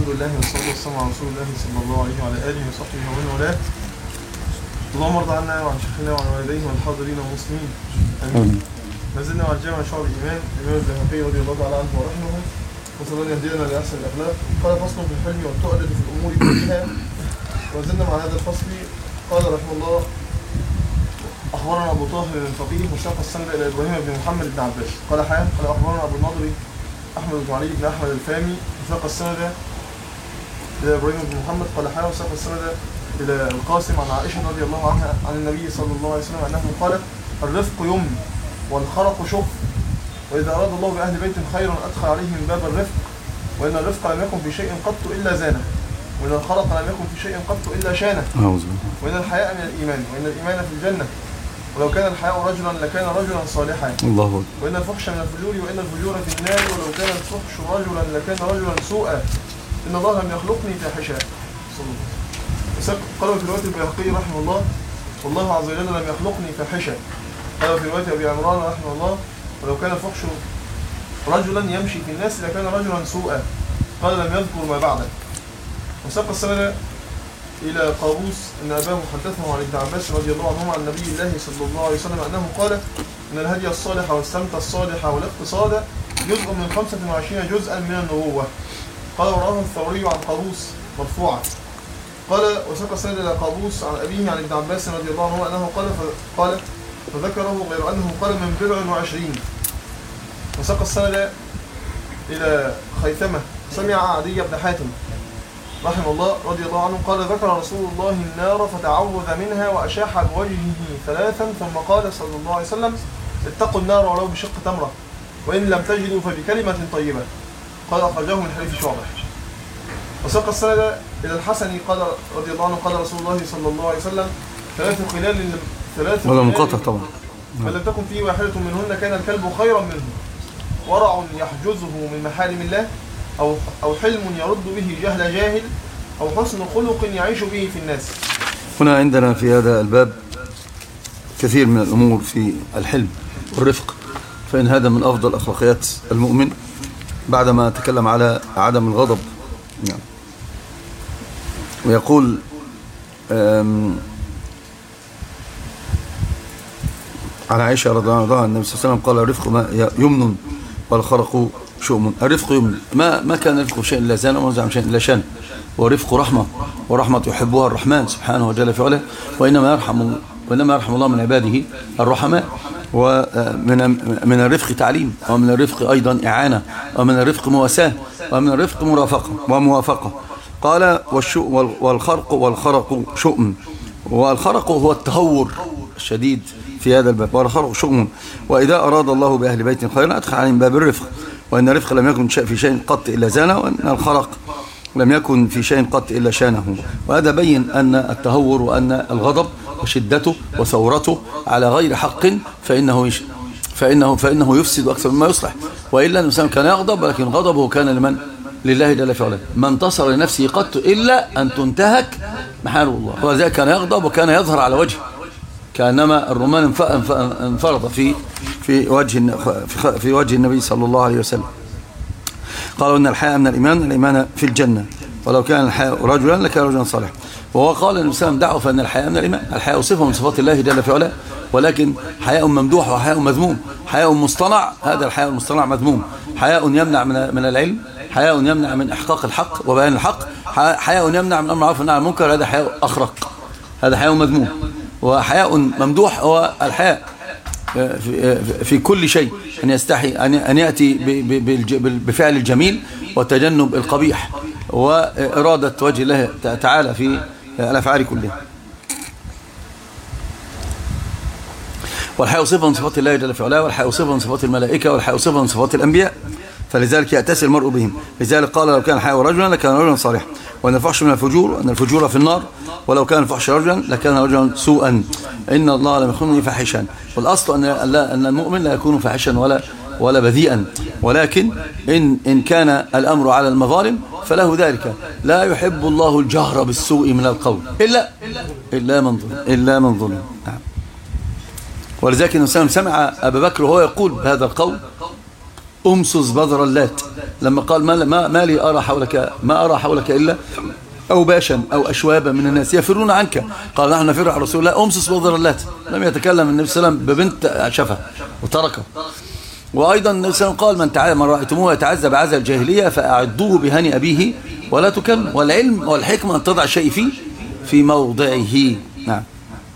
الحمد لله والصلاة والسلام على رسول الله صلى الله عليه وعلى آله وصحبه ومن والاه. اللهم ارض عنا وعن شيخنا وعن والديه والحاضرين والمسلمين آمين. ما زلنا مع الجامع شعب الإيمان الإمام البيهقي رضي الله تعالى عنه ورحمه، وصلى الله يهدينا لأحسن الأخلاق. قال فصل في الحلم والتؤدة في الأمور كلها. وزلنا مع هذا الفصل. قال رحمه الله: أخبرنا أبو طاهر الفقيه مشتاق السند إلى إبراهيم بن محمد بن عباس قال أخبرنا أبو النضر أحمد بن علي بن أحمد الفامي وساق السند إلى إبراهيم بن محمد قال وساق السند إلى القاسم عن عائشة رضي الله عنها عن النبي صلى الله عليه وسلم أنه قال: الرفق يمن والخرق شف، وإذا أراد الله بأهل بيت خيرا أدخل عليه من باب الرفق، وإن الرفق لم يكن في شيء قط إلا زانه، وإن الخرق لم يكن في شيء قط إلا شانه، وإن الحياء من الإيمان، وإن الإيمان في الجنة، ولو كان الحياء رجلا لكان رجلا صالحا، الله أكبر، وإن الفحش من الفجور وإن الفجور في النار، ولو كان الفحش رجلا لكان رجلا سوءا، إن الله لم يخلقني فاحشا. قال في رواية البيهقي رحمه الله: والله عز وجل لم يخلقني فاحشا. قال في رواية أبي عمران رحمه الله: ولو كان الفحش رجلا يمشي في الناس لكان رجلا سوءا. قال لم يذكر ما بعده. وساق السند إلى قابوس أن أباه حدثه عن ابن عباس رضي الله عنهما عن نبي الله صلى الله عليه وسلم أنه قال: إن الهدي الصالح والسمت الصالح والاقتصاد جزء من 25 جزءا من النبوة. قال وراه الثوري عن قابوس مرفوعا. قال وساق السند إلى قابوس عن أبيه عن ابن عباس رضي الله عنه أنه قال فذكره غير أنه قال من 27. وساق السند إلى خيثمة سمع عدي بن حاتم رحمه الله رضي الله عنه قال: ذكر رسول الله النار فتعوذ منها وأشاح بوجهه 3 ثم قال صلى الله عليه وسلم: اتقوا النار ولو بشق تمرة، وإن لم تجدوا فبكلمة طيبة. قال أخرجه من حديث شعبة. وساق السند إلى الحسن قال رضي الله عنه قال رسول الله صلى الله عليه وسلم: 3 خلال ولا منقطع طبعا، فلم تكن فيه واحدة منهن كان الكلب خيرا منه، ورع يحجزه من محارم الله، أو حلم يرد به جهل جاهل، أو حسن خلق يعيش به في الناس. هنا عندنا في هذا الباب كثير من الأمور في الحلم والرفق، فإن هذا من أفضل أخلاقيات المؤمن بعدما تكلم على عدم الغضب. ويقول عن عائشة رضي الله عنها النبي صلى الله عليه وسلم قال: الرفق ما يمن والخرق شؤم. الرفق يمن، ما كان الرفق شيء إلا زان وما شيء إلا شان، ورفق رحمة، ورحمة يحبها الرحمن سبحانه وجل في علاه، وإنما يرحم الله من عباده الرحماء. ومن الرفق تعليم، ومن الرفق أيضا إعانة، ومن الرفق مواساة، ومن الرفق مرافقة وموافقة. قال: والخرق والخرق شؤم. والخرق هو التهور الشديد في هذا الباب، والخرق شؤم. وإذا أراد الله بأهل بيت خيرا أدخل عليهم باب الرفق، وإن الرفق لم يكن في شيء قط إلا زانه، وإن الخرق لم يكن في شيء قط إلا شانه. وهذا بين أن التهور وأن الغضب وشدته وثورته على غير حق فإنه يفسد أكثر مما يصلح. وإلا الإنسان كان يغضب، ولكن غضبه كان لمن؟ لله جل في علاه. ما انتصر لنفسه قط إلا أن تنتهك محارم الله. وذلك كان يغضب وكان يظهر على وجهه كأنما الرمان انفرض في وجه النبي صلى الله عليه وسلم. قالوا إن الحياء من الإيمان في الجنة، ولو كان الحياء رجلا لكان رجلا صالحا. وهو قال النبي صلى الله عليه وسلم: دعوا فإن الحياء من الإيمان. الحياء صفة من صفات الله جل في علاه، ولكن حياء ممدوح وحياء مذموم. حياء مصطنع، هذا الحياء المصطنع مذموم. حياء يمنع من العلم، حياء يمنع من إحقاق الحق وبيان الحق، حياء يمنع من أمر معروف والنهي عن المنكر، هذا حياء أخرق، هذا حياء مذموم. وحياء ممدوح هو الحياء في كل شيء، أن يستحي أن يأتي بفعل الجميل وتجنب القبيح، وإرادة وجه الله تعالى في الأفعال كلها. والحياء صفة من صفات الله جل في علاه، والحياء صفة من صفات الملائكة، والحياء صفة من صفات الأنبياء، فلذلك يأتسي المرء بهم. لذلك قال: لو كان الحياء رجلا لكان رجلا صالحا، وأن الفحش من الفجور، وأن الفجور في النار، ولو كان الفحش رجلا لكان رجلا سوءا، إن الله لم يخلقني فاحشا. والأصل أن المؤمن لا يكون فاحشا ولا بذيئا، ولكن إن كان الأمر على المظالم فله ذلك. لا يحب الله الجهر بالسوء من القول إلا من ظلم. ولذلك النبي صلى الله عليه وسلم سمع أبا بكر وهو يقول بهذا القول أمسس بدر اللات لما قال ما لي أرى حولك ما أرى حولك إلا أوباشا أو أشوابا من الناس يفرون عنك. قال نحن نفر على رسول الله أمسس بدر اللات. لم يتكلم النبي صلى الله عليه وسلم ببنت شفه وتركه. وأيضا النبي صلى الله عليه وسلم قال من رأيتموه يتعزى بعزى الجاهلية فأعدوه بهني أبيه ولا تكلم. والعلم والحكمة أن تضع الشيء في موضعه. نعم.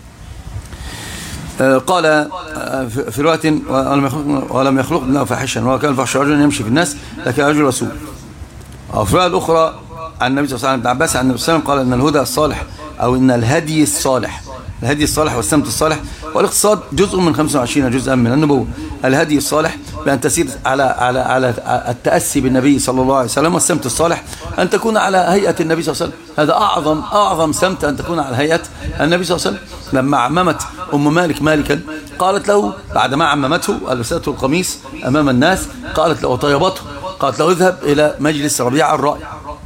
قال في رواية ولم يخلقنا فاحشا وكان الفحش رجلا يمشي في الناس لكن رجل رسول. وفي الرواية الأخرى عن النبي صلى الله عليه وسلم ابن عباس عن النبي صلى الله عليه وسلم قال إن الهدى الصالح أو إن الهدي الصالح والسمت الصالح والاقتصاد جزء من 25 جزءا من النبوة. الهدي الصالح بأن تسير على التأسي بالنبي صلى الله عليه وسلم. والسمت الصالح أن تكون على هيئة النبي صلى الله عليه وسلم. هذا أعظم سمت أن تكون على هيئة النبي صلى الله عليه وسلم. لما عممت أم مالك مالكا قالت له بعد ما عممته ألبسته القميص أمام الناس قالت له وطيبته قالت له اذهب إلى مجلس ربيع الرائي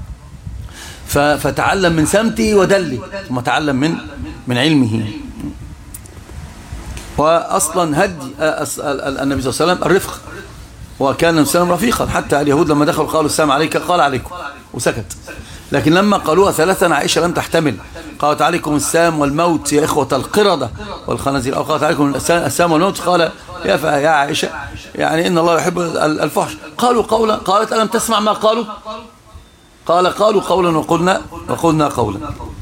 فتعلم من سمته ودله ثم تعلم من علمه. وأصلا هدي النبي صلى الله عليه وسلم الرفق. وكان النبي صلى الله عليه وسلم رفيقا حتى اليهود لما دخلوا قالوا السلام عليك قال عليكم وسكت. لكن لما قالوها ثلاثا عائشة لم تحتمل قالت عليكم السام والموت يا إخوة القردة والخنازير أو قالت عليكم السام والموت قال يا عائشة يعني إن الله يحب الفحش. قالوا قولا قالت ألم تسمع ما قالوا قالوا قولا وقلنا قولا.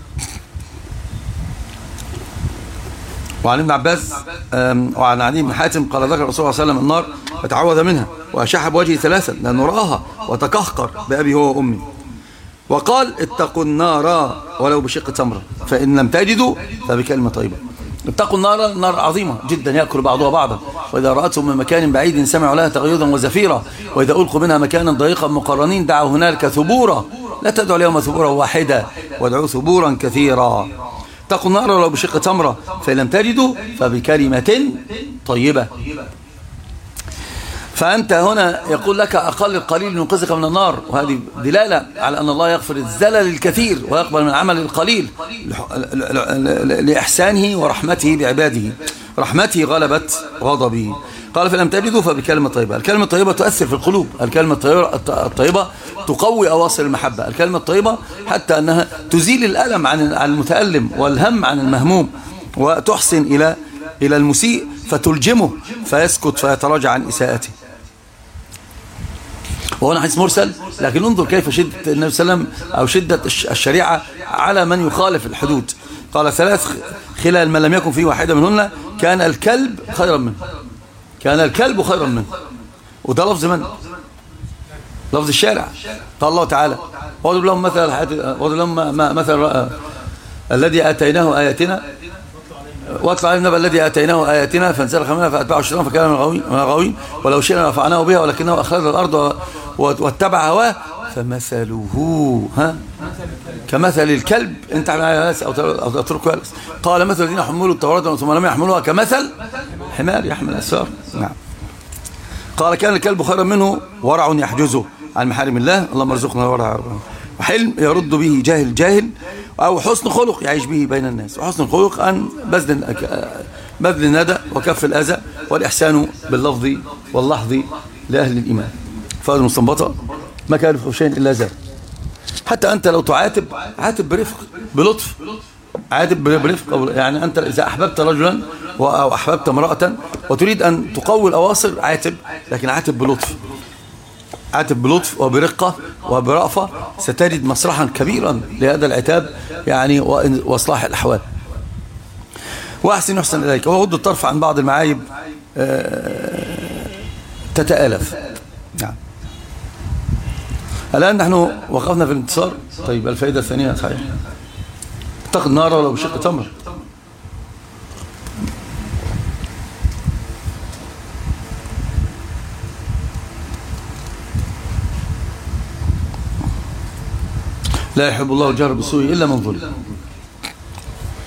وعن ابن عباس وعن عدي بن حاتم قال ذكر الرسول صلى الله عليه وسلم النار فتعوذ منها وأشح بوجهه ثلاثا لأنه رآها وتكهكر بأبي هو وأمي. وقال اتقوا النار ولو بشق تمرة فإن لم تجدوا فبكلمة طيبة. اتقوا النار. النار عظيمة جدا يأكل بعضها بعضا. وإذا رأتهم من مكان بعيد سمعوا لها تغيظا وزفيرا وإذا ألقوا منها مكانا ضيقا مقرنين دعوا هنالك ثبورا لا تدعوا اليوم ثبورا واحدا وادعوا ثبورا كثيرا. اتقوا النار ولو بشق تمرة فإن لم تجدوا فبكلمة طيبة. فأنت هنا يقول لك أقل القليل ينقذك من النار. وهذه دلالة على أن الله يغفر الزلل الكثير ويقبل من العمل القليل لإحسانه ورحمته بعباده. رحمته غلبت غضبه. قال فلم تجدوا فبكلمة طيبة. الكلمة الطيبة تؤثر في القلوب. الكلمة الطيبة تقوي أواصر المحبة. الكلمة الطيبة حتى أنها تزيل الألم عن المتألم والهم عن المهموم وتحسن إلى المسيء فتلجمه فيسكت فيتراجع عن إساءته. وهنا حديث مرسل لكن انظر كيف شدة النبي صلى الله عليه وسلم أو شدة الشريعة على من يخالف الحدود. قال 3 خلال من لم يكن فيه واحدة منهن كان الكلب خيرا منه. كان الكلب خيرا منه. وده لفظ من؟ لفظ الشارع. قال الله تعالى واضرب لهم مثل الذي آتيناه آياتنا واطلع علينا الذي آتيناه آياتنا فانسلخ منها فأتبعه الشيطان فكان من الغاوين ولو شئنا رفعناه بها ولكنه أخلد الأرض واتبع هواه فمثله كمثل الكلب انت أو تتركه يلس. قال مثل الذين حملوا التوراة ثم لم يحملوها كمثل حمار يحمل أسفار. نعم. قال كان الكلب خيرا منه ورع يحجزه عن محارم الله. اللهم ارزقنا الورع. وحلم يرد به جاهل أو حسن خلق يعيش به بين الناس. وحسن الخلق أن بذل الندى وكف الأذى والإحسان باللفظ واللحظ لأهل الإيمان. فهذه المستنبطة ما كان يفعل شيء إلا زاد. حتى أنت لو تعاتب عاتب برفق بلطف. عاتب برفق. يعني أنت إذا أحببت رجلا أو أحببت امرأة وتريد أن تقوي الأواصر عاتب لكن عاتب بلطف. عاتب بلطف وبرقة وبرأفة ستجد مسرحا كبيرا لهذا العتاب يعني وإصلاح الأحوال. وأحسن يحسن إليك وغض الطرف عن بعض المعايب تتآلف. نعم. الآن نحن وقفنا في الانتصار. طيب الفائدة الثانية صحيح اتق النار ولو بشق تمر. لا يحب الله الجهر بالسوء إلا من ظلم.